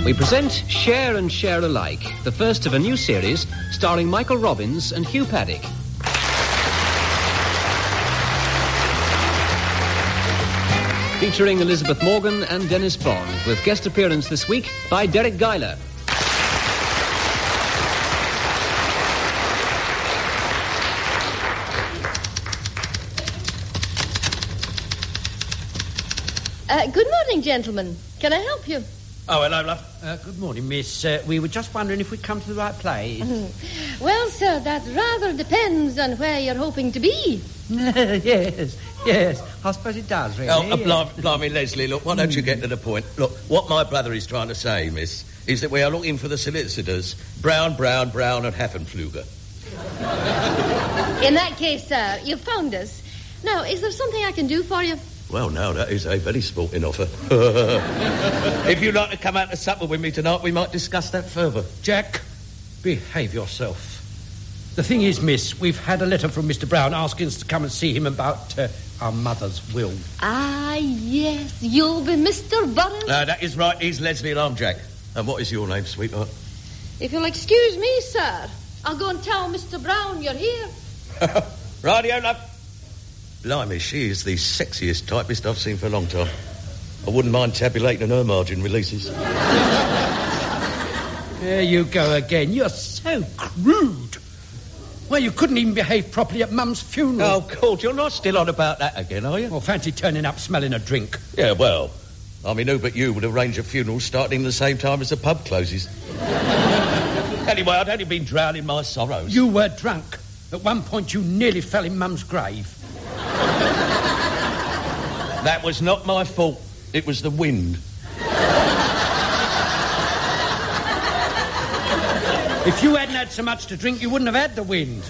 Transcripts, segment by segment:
We present Share and Share Alike, the first of a new series starring Michael Robbins and Hugh Paddick. Featuring Elizabeth Morgan and Dennis Bond, with guest appearance this week by Derek Guyler. Good morning, gentlemen. Can I help you? Oh, hello, love. Good morning, miss. We were just wondering if we'd come to the right place. Well, sir, that rather depends on where you're hoping to be. Yes. I suppose it does, really. Blimey, Leslie, look, why don't you get to the point? Look, what my brother is trying to say, miss, is that we are looking for the solicitors Brown, and Haffenfluger. In that case, sir, you've found us. Now, is there something I can do for you? Well, now, that is a very sporting offer. If you'd like to come out to supper with me tonight, we might discuss that further. Jack, behave yourself. The thing is, miss, we've had a letter from Mr. Brown asking us to come and see him about our mother's will. Ah, yes, you'll be Mr. Burroughs. That is right, he's Leslie and I'm Jack. And what is your name, sweetheart? If you'll excuse me, sir, I'll go and tell Mr. Brown you're here. Rightio, love. Blimey, she is the sexiest typist I've seen for a long time. I wouldn't mind tabulating her margin releases. There you go again. You're so crude. Well, you couldn't even behave properly at Mum's funeral. Oh, God, you're not still on about that again, are you? Well, fancy turning up smelling a drink. Yeah, well, I mean, who but you would arrange a funeral starting the same time as the pub closes? Anyway, I'd only been drowning my sorrows. You were drunk. At one point, you nearly fell in Mum's grave. That was not my fault. It was the wind. If you hadn't had so much to drink, you wouldn't have had the wind.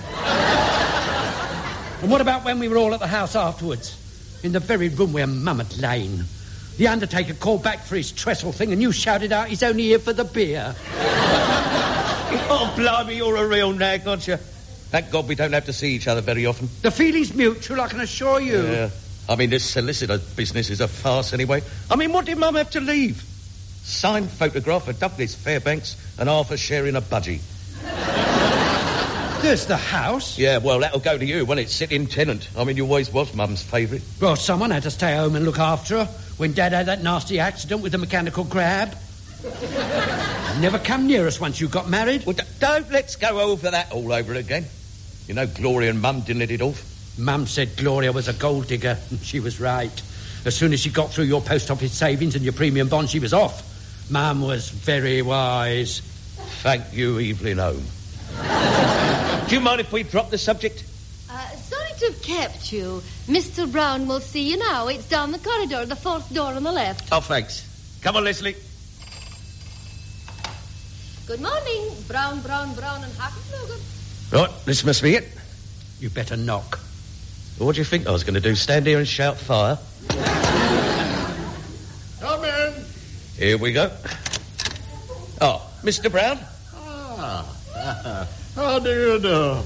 And what about when we were all at the house afterwards? In the very room where Mum had lain. The undertaker called back for his trestle thing and you shouted out he's only here for the beer. Oh, blimey, you're a real nag, aren't you? Thank God we don't have to see each other very often. The feeling's mutual, I can assure you. Yeah. I mean, this solicitor business is a farce anyway. I mean, what did Mum have to leave? Signed photograph of Douglas Fairbanks and Arthur sharing a budgie. There's the house. Yeah, well, that'll go to you when it's sitting tenant. I mean, you always was Mum's favourite. Well, someone had to stay home and look after her when Dad had that nasty accident with the mechanical grab. Never come near us once you got married. Well, don't let's go over that all over again. You know, Gloria and Mum didn't hit it off. Mum said Gloria was a gold digger, and she was right. As soon as she got through your post office savings and your premium bond, she was off. Mum was very wise. Thank you, Evelyn Home. Do you mind if we drop the subject? Sorry to have kept you. Mr. Brown will see you now. It's down the corridor, the fourth door on the left. Oh, thanks. Come on, Leslie. Good morning, Brown, and Haffenfluger. Right, this must be it. You better knock. Well, what do you think I was going to do? Stand here and shout fire? Come in. Here we go. Oh, Mr. Brown? How do you do?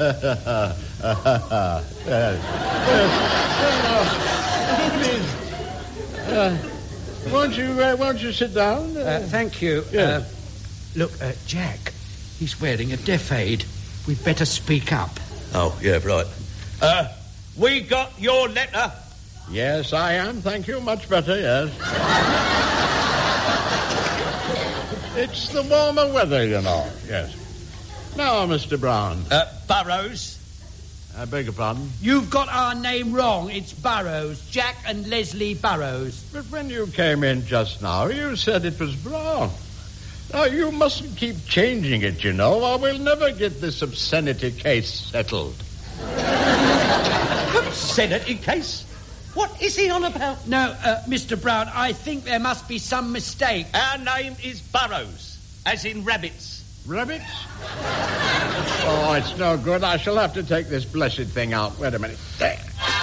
Please. Won't you sit down? Thank you. Yeah. Look, Jack, he's wearing a deaf aid. We'd better speak up. Oh, yeah, right. We got your letter. Yes, I am. Thank you. Much better, yes. It's the warmer weather, you know. Yes. Now, Mr. Brown. Burroughs. I beg your pardon? You've got our name wrong. It's Burroughs. Jack and Leslie Burroughs. But when you came in just now, you said it was Brown. Now, you mustn't keep changing it, you know, or we'll never get this obscenity case settled. Obscenity case? What is he on about? No, Mr. Brown, I think there must be some mistake. Our name is Burroughs, as in rabbits. Rabbits? Oh, it's no good. I shall have to take this blessed thing out. Wait a minute. There.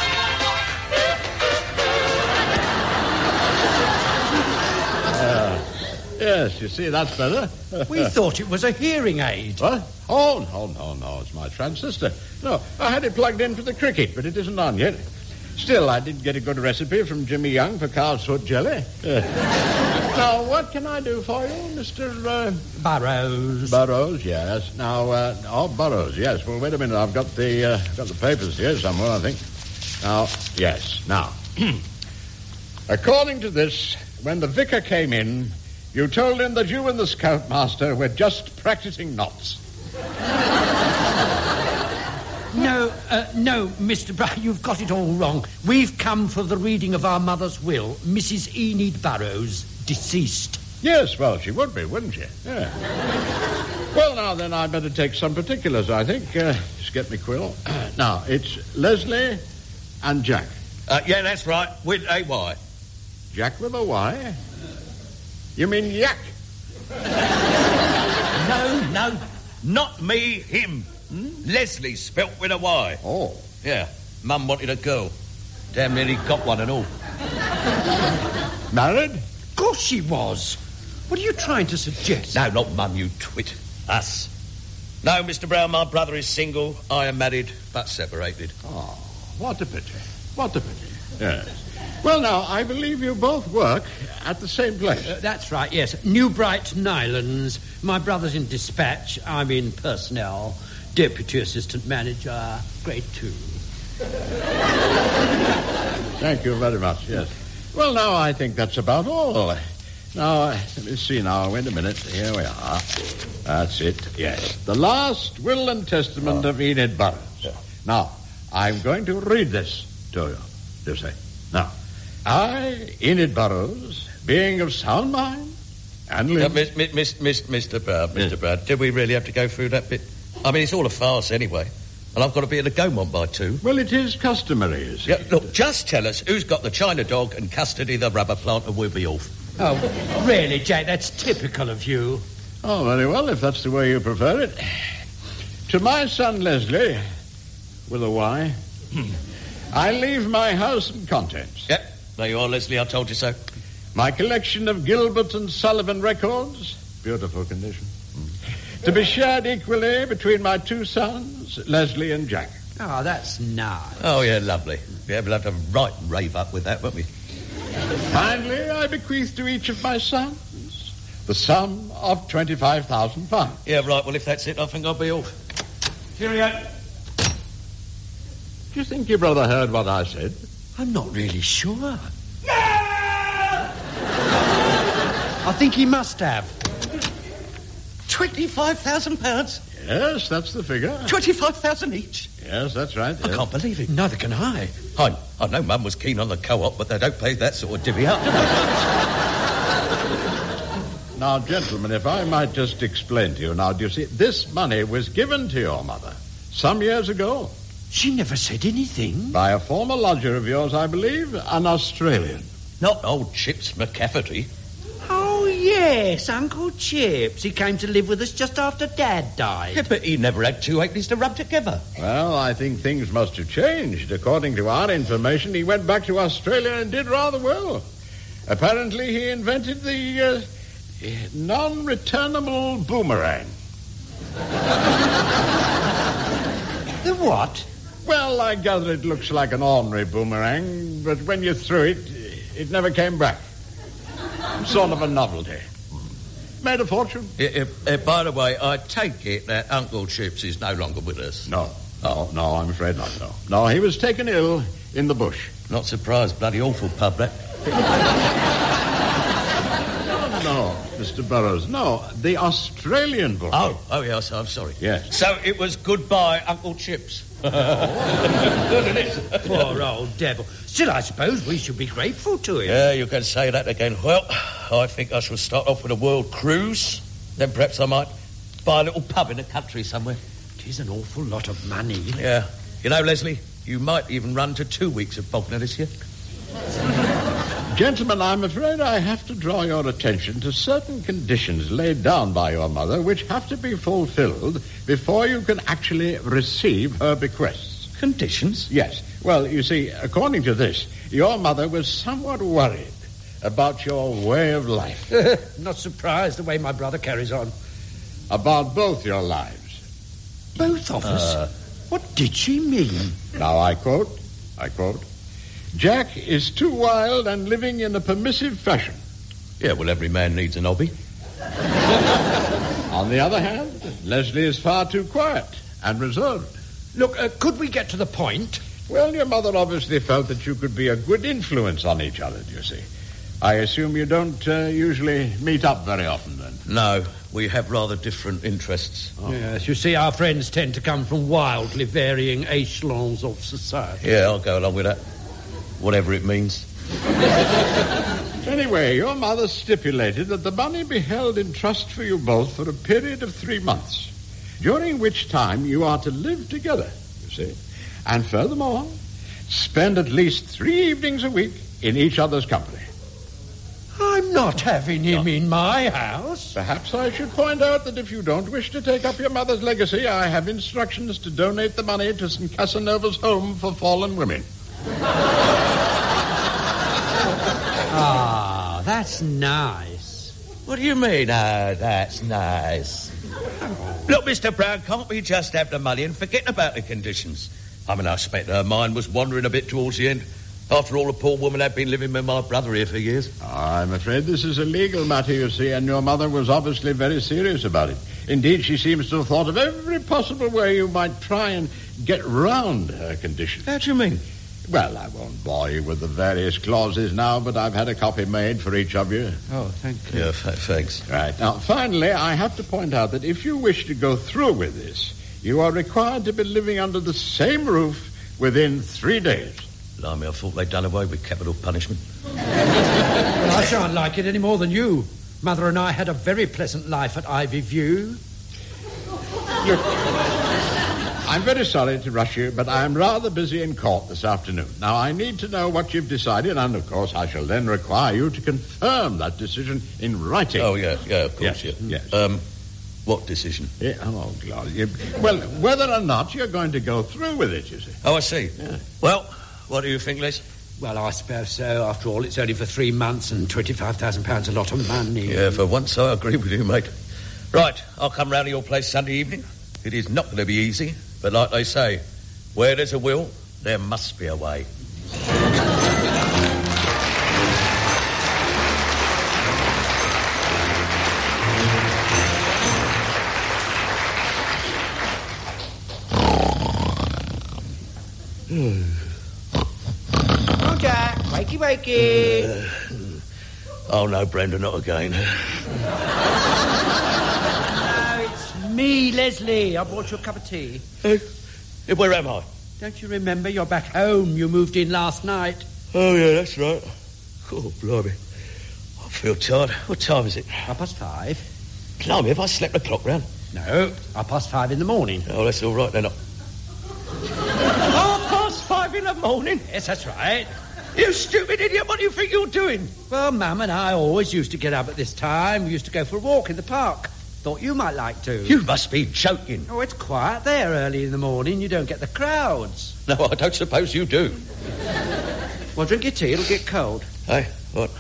Yes, you see, that's better. We thought it was a hearing aid. What? Oh, no, it's my transistor. No, I had it plugged in for the cricket, but it isn't on yet. Still, I did get a good recipe from Jimmy Young for calf's foot jelly. Now, what can I do for you, Mr. Burrows. Burrows? Yes. Now, Burrows. Yes. Well, wait a minute. I've got the papers here somewhere, I think. Now, yes. Now, according to this, when the vicar came in, you told him that you and the scoutmaster were just practicing knots. No, Mr. Burrows, you've got it all wrong. We've come for the reading of our mother's will, Mrs. Enid Burrows, deceased. Yes, well, she would be, wouldn't she? Yeah. Well, now, then, I'd better take some particulars, I think. Just get me quill. Now, it's Leslie and Jack. Yeah, that's right, with a Y. Jack with a Y? You mean Yak? No, not me, him. Leslie, spelt with a Y. Oh. Yeah, Mum wanted a girl. Damn nearly got one and all. Married? Of course she was. What are you trying to suggest? No, not Mum, you twit. Us. No, Mr. Brown, my brother is single. I am married, but separated. Oh, what a pity. What a pity. Yes. Well, now, I believe you both work at the same place. That's right, yes. Newbright Nylands. My brother's in dispatch. I'm in personnel. Deputy assistant manager, grade 2. Thank you very much, yes. Well, now, I think that's about all. Now, let me see now. Wait a minute. Here we are. That's it, yes. The last will and testament of Enid Burrows. Yeah. Now, I'm going to read this to you. You see. Now, I, Enid Burrows, being of sound mind and live... Mr. Brown, did we really have to go through that bit? I mean, it's all a farce anyway. And I've got to be at the Gaumont by 2. Well, it is customary, you see. Yeah, look, just tell us who's got the China dog and custody of the rubber plant and we'll be off. Oh, really, Jack? That's typical of you. Oh, very well, if that's the way you prefer it. To my son Leslie, with a Y, I leave my house and contents. Yep, there you are, Leslie, I told you so. My collection of Gilbert and Sullivan records, beautiful condition, to be shared equally between my 2 sons, Leslie and Jack. Oh, that's nice. Oh, yeah, lovely. Yeah, we'll have to right rave up with that, won't we? Finally, I bequeath to each of my sons the sum of £25,000. Yeah, right, well, if that's it, I think I'll be off. Cheerio. Do you think your brother heard what I said? I'm not really sure. I think he must have. £25,000? Yes, that's the figure. 25,000 each? Yes, that's right. Yes. I can't believe it. Neither can I. I know Mum was keen on the co-op, but they don't pay that sort of divvy up, do they? Now, gentlemen, if I might just explain to you now, do you see, this money was given to your mother some years ago. She never said anything. By a former lodger of yours, I believe, an Australian. Not old Chips McCafferty. Oh, yes, Uncle Chips. He came to live with us just after Dad died. Yeah, but he never had 2 halfpennies to rub together. Well, I think things must have changed. According to our information, he went back to Australia and did rather well. Apparently, he invented the non-returnable boomerang. The what? Well, I gather it looks like an ordinary boomerang, but when you threw it, it never came back. Sort of a novelty. Made a fortune. By the way, I take it that Uncle Chips is no longer with us. No, I'm afraid not, no. No, he was taken ill in the bush. Not surprised, bloody awful pub, that. No, Mr. Burrows, no, the Australian bush. Oh, yes, I'm sorry. Yes. So it was goodbye, Uncle Chips. Good, isn't it? Poor old devil. Still, I suppose we should be grateful to him. Yeah, you can say that again. Well, I think I shall start off with a world cruise. Then perhaps I might buy a little pub in the country somewhere. It is an awful lot of money. Yeah. You know, Leslie, you might even run to 2 weeks of Bognor this year. Gentlemen, I'm afraid I have to draw your attention to certain conditions laid down by your mother which have to be fulfilled before you can actually receive her bequests. Conditions? Yes. Well, you see, according to this, your mother was somewhat worried about your way of life. Not surprised the way my brother carries on. About both your lives. Both of us? What did she mean? Now, I quote, Jack is too wild and living in a permissive fashion. Yeah, well, every man needs an hobby. On the other hand, Leslie is far too quiet and reserved. Look, could we get to the point? Well, your mother obviously felt that you could be a good influence on each other, do you see? I assume you don't usually meet up very often, then? No, we have rather different interests. Oh. Yes, you see, our friends tend to come from wildly varying echelons of society. Yeah, I'll go along with that. Whatever it means. Anyway, your mother stipulated that the money be held in trust for you both for a period of 3 months, during which time you are to live together, you see. And furthermore, spend at least 3 evenings a week in each other's company. I'm not having him in my house. Perhaps I should point out that if you don't wish to take up your mother's legacy, I have instructions to donate the money to St. Casanova's Home for Fallen Women. Ah, that's nice. What do you mean, that's nice? Look, Mr. Brown, can't we just have the money and forget about the conditions? I mean, I expect her mind was wandering a bit towards the end. After all, the poor woman had been living with my brother here for years. I'm afraid this is a legal matter, you see, and your mother was obviously very serious about it. Indeed, she seems to have thought of every possible way you might try and get round her condition. How do you mean? Well, I won't bore you with the various clauses now, but I've had a copy made for each of you. Oh, thank you. Yeah, thanks. Right. Now, finally, I have to point out that if you wish to go through with this, you are required to be living under the same roof within 3 days. Blimey, I thought they'd done away with capital punishment. Well, I shan't like it any more than you. Mother and I had a very pleasant life at Ivy View. Look, I'm very sorry to rush you, but I am rather busy in court this afternoon. Now, I need to know what you've decided, and, of course, I shall then require you to confirm that decision in writing. Oh, yeah, of course, yes. yeah. Yes. What decision? Yeah, oh, God. Well, whether or not you're going to go through with it, you see. Oh, I see. Yeah. Well, what do you think, Les? Well, I suppose so. After all, it's only for 3 months and £25,000 a lot of money. Yeah, for once I agree with you, mate. Right, I'll come round to your place Sunday evening. It is not going to be easy, but like they say, where there's a will, there must be a way. Oh, Jack, wakey. Oh, no, Brenda, not again. No, it's me, Leslie. I brought you a cup of tea. Where am I? Don't you remember? You're back home. You moved in last night. Oh, yeah, that's right. Oh, blimey. I feel tired. What time is it? 5:30. Blimey, have I slept the clock round? No, 5:30 in the morning. Oh, that's all right, then. 5:30 in the morning? Yes, that's right. You stupid idiot, what do you think you're doing? Well, Mum and I always used to get up at this time. We used to go for a walk in the park. Thought you might like to. You must be joking. Oh, it's quiet there early in the morning. You don't get the crowds. No, I don't suppose you do. Well, drink your tea. It'll get cold. Hey, what?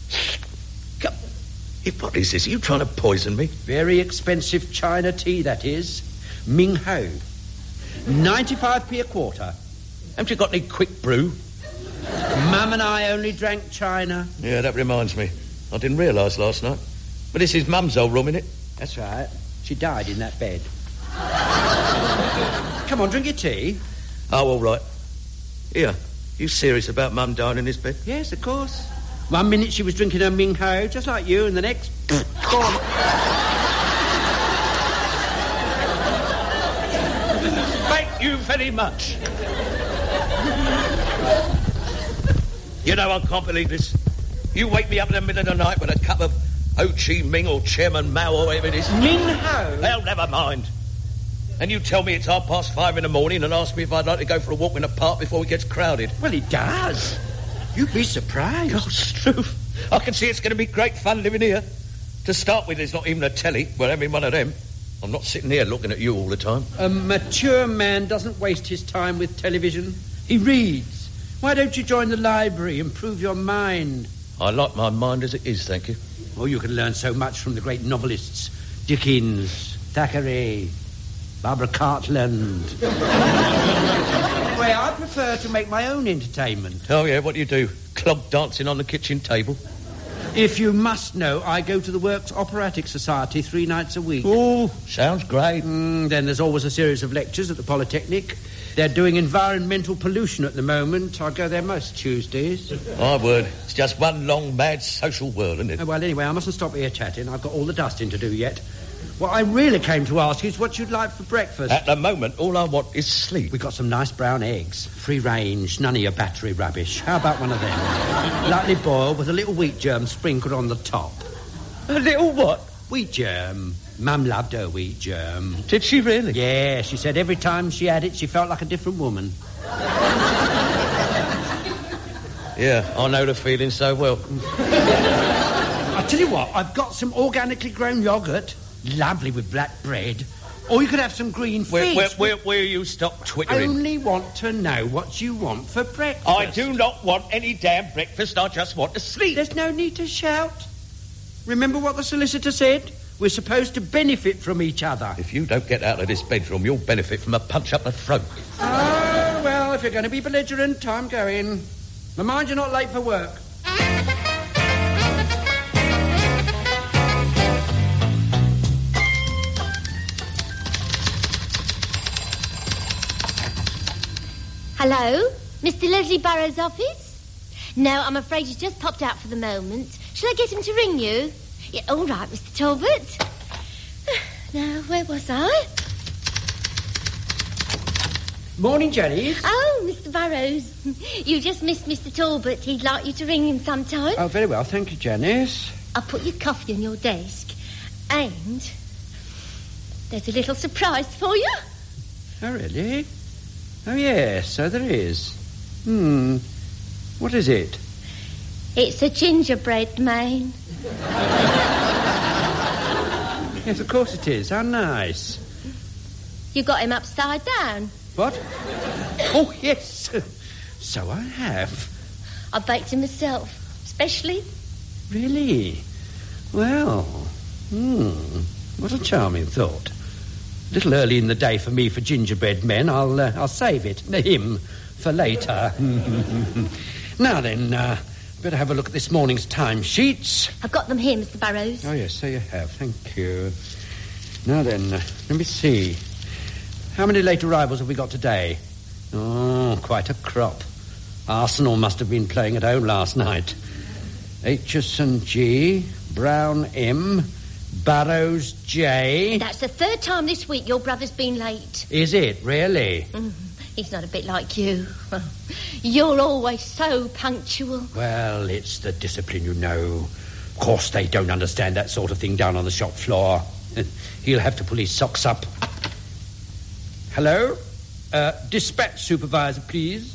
What is this? Are you trying to poison me? Very expensive China tea, that is. Ming Ho. 95p a quarter. Haven't you got any quick brew? Mum and I only drank China. Yeah, that reminds me. I didn't realise last night. But this is Mum's old room, isn't it? That's right. She died in that bed. Come on, drink your tea. Oh, all right. Here, you serious about Mum dying in this bed? Yes, of course. 1 minute she was drinking her Ming Ho, just like you, and the next... Go on. Thank you very much. You know, I can't believe this. You wake me up in the middle of the night with a cup of Ho Chi Minh or Chairman Mao or whatever it is. Ming Ho? Well, never mind. And you tell me it's 5:30 in the morning and ask me if I'd like to go for a walk in the park before it gets crowded. Well, it does. You'd be surprised. Oh, Struth. I can see it's going to be great fun living here. To start with, there's not even a telly. We're having one of them. I'm not sitting here looking at you all the time. A mature man doesn't waste his time with television. He reads. Why don't you join the library, improve your mind? I like my mind as it is, thank you. Oh, you can learn so much from the great novelists. Dickens, Thackeray, Barbara Cartland. Anyway, I prefer to make my own entertainment. Oh, yeah, what do you do? Clog dancing on the kitchen table? If you must know, I go to the Works Operatic Society 3 nights a week. Oh, sounds great. Then there's always a series of lectures at the Polytechnic. They're doing environmental pollution at the moment. I go there most Tuesdays. My word, it's just one long, mad social world, isn't it? Well, anyway, I mustn't stop here chatting. I've got all the dusting to do yet. What I really came to ask is what you'd like for breakfast. At the moment, all I want is sleep. We've got some nice brown eggs. Free range, none of your battery rubbish. How about one of them? Lightly boiled with a little wheat germ sprinkled on the top. A little what? Wheat germ. Mum loved her wheat germ. Did she really? Yeah, she said every time she had it, she felt like a different woman. Yeah, I know the feeling so well. I tell you what, I've got some organically grown yoghurt. Lovely with black bread. Or you could have some green fish. Where you stop twittering? I only want to know what you want for breakfast. I do not want any damn breakfast. I just want to sleep. There's no need to shout. Remember what the solicitor said? We're supposed to benefit from each other. If you don't get out of this bedroom, you'll benefit from a punch up the throat. Oh, well, if you're going to be belligerent, I'm going. But mind you're not late for work. Hello? Mr. Leslie Barrow's office? No, I'm afraid he's just popped out for the moment. Shall I get him to ring you? Yeah, all right, Mr. Talbot. Now, where was I? Morning, Jenny. Oh, Mr. Burrows. You just missed Mr. Talbot. He'd like you to ring him sometime. Oh, very well. Thank you, Janice. I'll put your coffee on your desk. And there's a little surprise for you. Oh, really? Oh, yes, so there is. What is it? It's a gingerbread man. Yes, of course it is. How nice. You got him upside down. What? Oh, yes. So I have. I baked him myself, specially. Really? Well, what a charming thought. A little early in the day for me for gingerbread men. I'll save it, him, for later. Now then, better have a look at this morning's timesheets. I've got them here, Mr. Burrows. Oh, yes, so you have. Thank you. Now then, let me see. How many late arrivals have we got today? Oh, quite a crop. Arsenal must have been playing at home last night. Aitchison G, Brown M, Burrows J. That's the third time this week your brother's been late. Is it, really? He's not a bit like you. You're always so punctual. Well, it's the discipline, you know. Of course they don't understand that sort of thing down on the shop floor. He'll have to pull his socks up. Hello? Dispatch supervisor, please.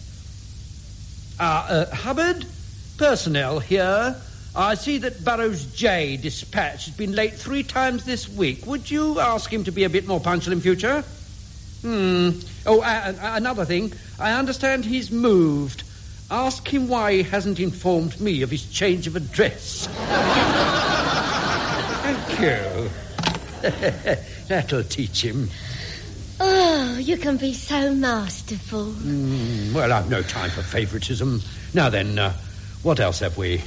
Hubbard? Personnel here. I see that Burrows J dispatch has been late 3 times this week. Would you ask him to be a bit more punctual in future? Oh, another thing. I understand he's moved. Ask him why he hasn't informed me of his change of address. Thank you. That'll teach him. Oh, you can be so masterful. Well, I've no time for favouritism. Now then, what else have we?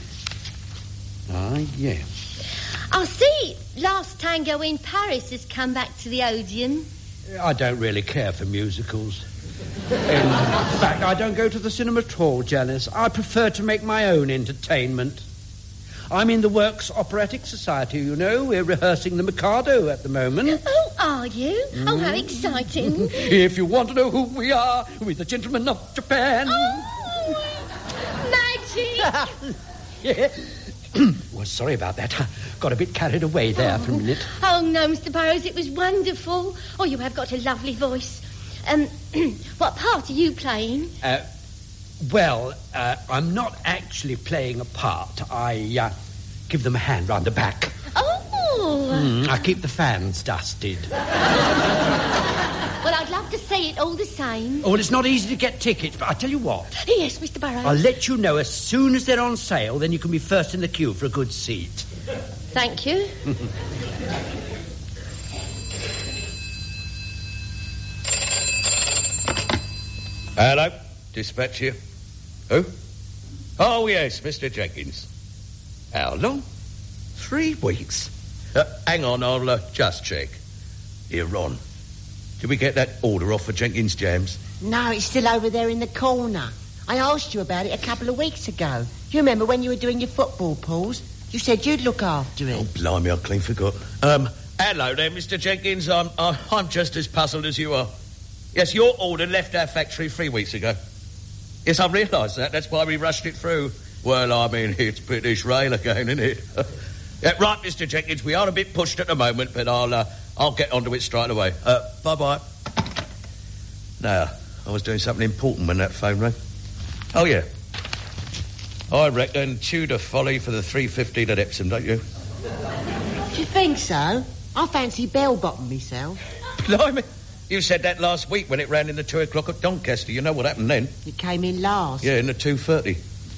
Yes. I see Last Tango in Paris has come back to the Odeon. I don't really care for musicals. In fact, I don't go to the cinema at all, Janice. I prefer to make my own entertainment. I'm in the Works Operatic Society, you know. We're rehearsing the Mikado at the moment. Oh, are you? Oh, how exciting. If you want to know who we are, we're the gentlemen of Japan. Oh, magic. Yeah. Well, sorry about that. I got a bit carried away there for a minute. Oh, no, Mr. Burrows, it was wonderful. Oh, you have got a lovely voice. What part are you playing? Well, I'm not actually playing a part. I give them a hand round the back. Oh! I keep the fans dusted. Well, I'd love to see it all the same. Oh, well, it's not easy to get tickets, but I tell you what. Yes, Mr. Burrows. I'll let you know as soon as they're on sale, then you can be first in the queue for a good seat. Thank you. Hello, dispatch here. Who? Oh, yes, Mr. Jenkins. How long? 3 weeks? Hang on, I'll just check. Here, Ron. Did we get that order off for Jenkins Jams? No, it's still over there in the corner. I asked you about it a couple of weeks ago. You remember when you were doing your football pools? You said you'd look after it. Oh, blimey, I clean forgot. Hello there, Mr. Jenkins. I'm just as puzzled as you are. Yes, your order left our factory 3 weeks ago. Yes, I realised that. That's why we rushed it through. Well, I mean, it's British Rail again, isn't it? Right, Mr. Jenkins, we are a bit pushed at the moment, but I'll get onto it straight away. Bye-bye. Now, I was doing something important when that phone rang. Oh, yeah. I reckon Tudor Folly for the 3:15 at Epsom, don't you? Do you think so? I fancy bell-bottom myself. Blimey. You said that last week when it ran in the 2 o'clock at Doncaster. You know what happened then? It came in last. Yeah, in the 2:30.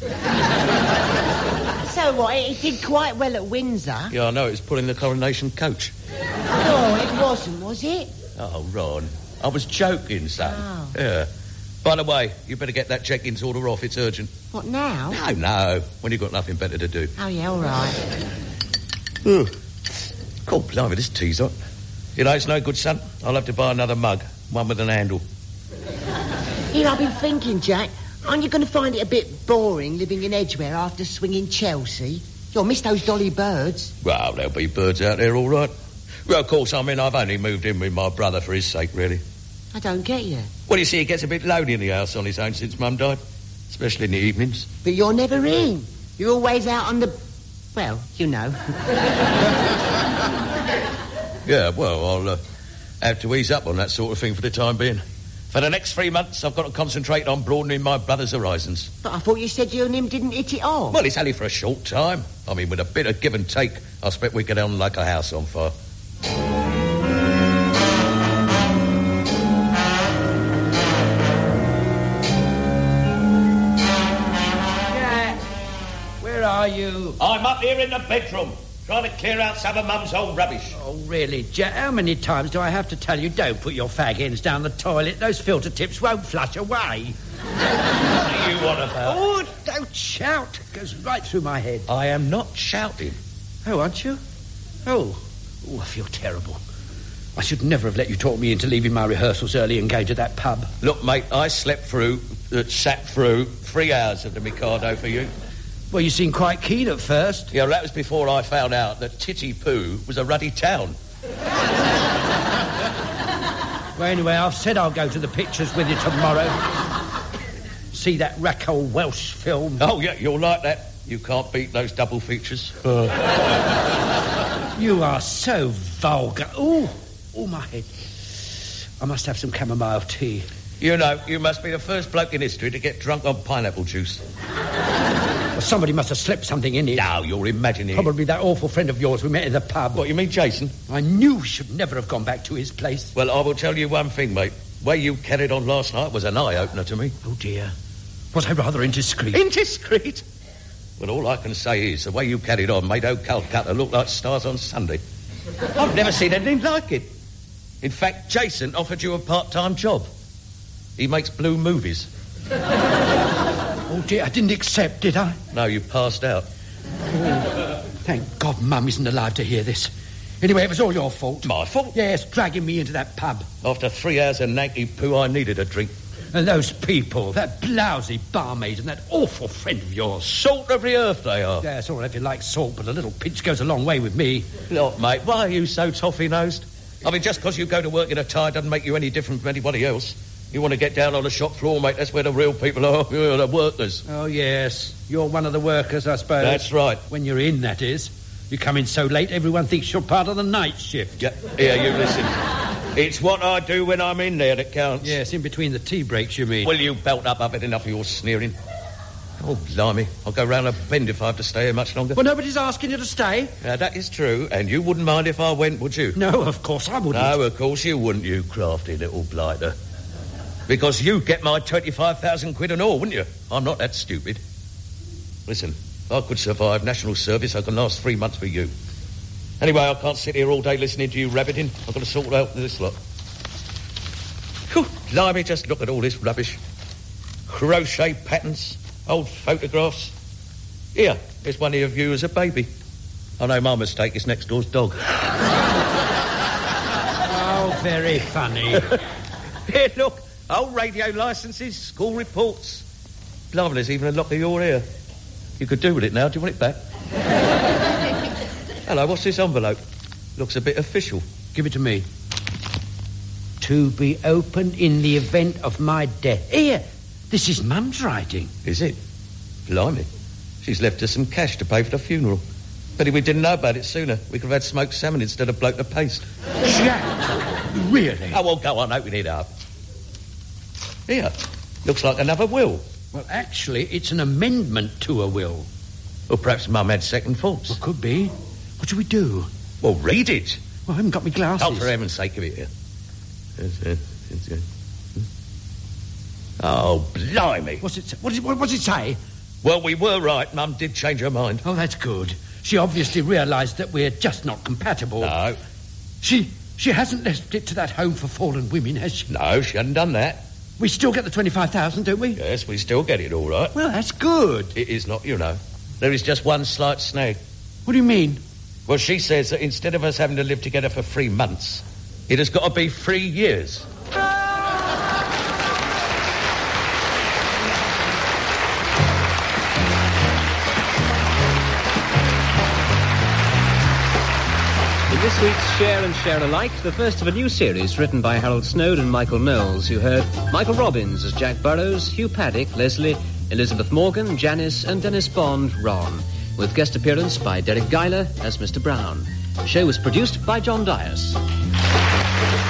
So what, it did quite well at Windsor? Yeah, I know, it was pulling the coronation coach. Oh, it wasn't, was it? Oh, Ron, I was joking, son. Oh. Yeah. By the way, you better get that Jenkins order off. It's urgent. What, now? No, when you've got nothing better to do. Oh, yeah, all right. Ooh. God, blimey, this tea's hot. You know, it's no good, son. I'll have to buy another mug, one with an handle. Here, I've been thinking, Jack, aren't you going to find it a bit boring living in Edgware after swinging Chelsea? You'll miss those dolly birds. Well, there'll be birds out there, all right. Well, of course, I mean, I've only moved in with my brother for his sake, really. I don't get you. Well, you see, he gets a bit lonely in the house on his own since Mum died, especially in the evenings. But you're never in. You're always out on the... Well, you know. Yeah, well, I'll have to ease up on that sort of thing for the time being. For the next 3 months, I've got to concentrate on broadening my brother's horizons. But I thought you said you and him didn't hit it off. Well, it's only for a short time. I mean, with a bit of give and take, I expect we get on like a house on fire. Jack, where are you? I'm up here in the bedroom, trying to clear out some of Mum's old rubbish. Oh, really, Jack? How many times do I have to tell you, don't put your fag ends down the toilet? Those filter tips won't flush away. What do you want about? Oh, don't shout. It goes right through my head. I am not shouting. Oh, aren't you? Oh, I feel terrible. I should never have let you talk me into leaving my rehearsals early and going to that pub. Look, mate, I sat through 3 hours of the Mikado for you. Well, you seemed quite keen at first. Yeah, that was before I found out that Titty Poo was a ruddy town. Well, anyway, I've said I'll go to the pictures with you tomorrow. See that Raquel Welsh film. Oh, yeah, you'll like that. You can't beat those double features. You are so vulgar. Oh, my head. I must have some chamomile tea. You know, you must be the first bloke in history to get drunk on pineapple juice. Well, somebody must have slipped something in it. No, you're imagining Probably that awful friend of yours we met in the pub. What, you mean Jason? I knew we should never have gone back to his place. Well, I will tell you one thing, mate. The way you carried on last night was an eye-opener to me. Oh, dear. Was I rather indiscreet? Indiscreet? Well, all I can say is the way you carried on made old Calcutta look like stars on Sunday. I've never seen anything like it. In fact, Jason offered you a part-time job. He makes blue movies. Oh, dear, I didn't accept, did I? No, you passed out. Oh, thank God Mum isn't alive to hear this. Anyway, it was all your fault. My fault? Yes, dragging me into that pub. After 3 hours of nanky poo, I needed a drink. And those people, that blousy barmaid and that awful friend of yours. Salt of the earth they are. Yeah, it's all right if you like salt, but a little pinch goes a long way with me. Look, mate, why are you so toffee-nosed? I mean, just because you go to work in a tie doesn't make you any different from anybody else. You want to get down on the shop floor, mate, that's where the real people are, the workers. Oh, yes. You're one of the workers, I suppose. That's right. When you're in, that is. You come in so late, everyone thinks you're part of the night shift. Yeah, here, you listen. It's what I do when I'm in there that counts. Yes, in between the tea breaks, you mean. Will you belt up? I've had enough of your sneering. Oh, blimey. I'll go round a bend if I have to stay here much longer. Well, nobody's asking you to stay. That is true, and you wouldn't mind if I went, would you? No, of course I wouldn't. No, of course you wouldn't, you crafty little blighter. Because you'd get my 25,000 quid and all, wouldn't you? I'm not that stupid. Listen, if I could survive national service, I can last 3 months for you. Anyway, I can't sit here all day listening to you rabbiting. I've got to sort out this lot. Whew, blimey, just look at all this rubbish. Crochet patterns, old photographs. Here, there's one of you as a baby. I know my mistake is next door's dog. Oh, very funny. Here, look. Old radio licences, school reports. Blimey, there's even a lock of your ear. You could do with it now. Do you want it back? Hello, what's this envelope? Looks a bit official. Give it to me. To be opened in the event of my death. Here, this is Mum's writing. Is it? Blimey. She's left us some cash to pay for the funeral. But if we didn't know about it sooner, we could have had smoked salmon instead of bloke to paste. Jack, really? Oh, well, go on, open it up. Here, looks like another will. Well, actually, it's an amendment to a will. Or perhaps Mum had second thoughts. Well, could be. What should we do? Well, read it. Well, I haven't got my glasses. Oh, for heaven's sake, give it here. Oh, blimey. What's it say? Well, we were right. Mum did change her mind. Oh, that's good. She obviously realised that we're just not compatible. No. She hasn't left it to that home for fallen women, has she? No, she hadn't done that. We still get the 25,000, don't we? Yes, we still get it all right. Well, that's good. It is not, you know. There is just one slight snag. What do you mean? Well, she says that instead of us having to live together for 3 months, it has got to be 3 years. In this week's Share and Share Alike, the first of a new series written by Harold Snowd and Michael Knowles, you heard Michael Robbins as Jack Burrows, Hugh Paddock, Leslie, Elizabeth Morgan, Janice and Dennis Bond, Ron, with guest appearance by Derek Guyler as Mr. Brown. The show was produced by John Dias.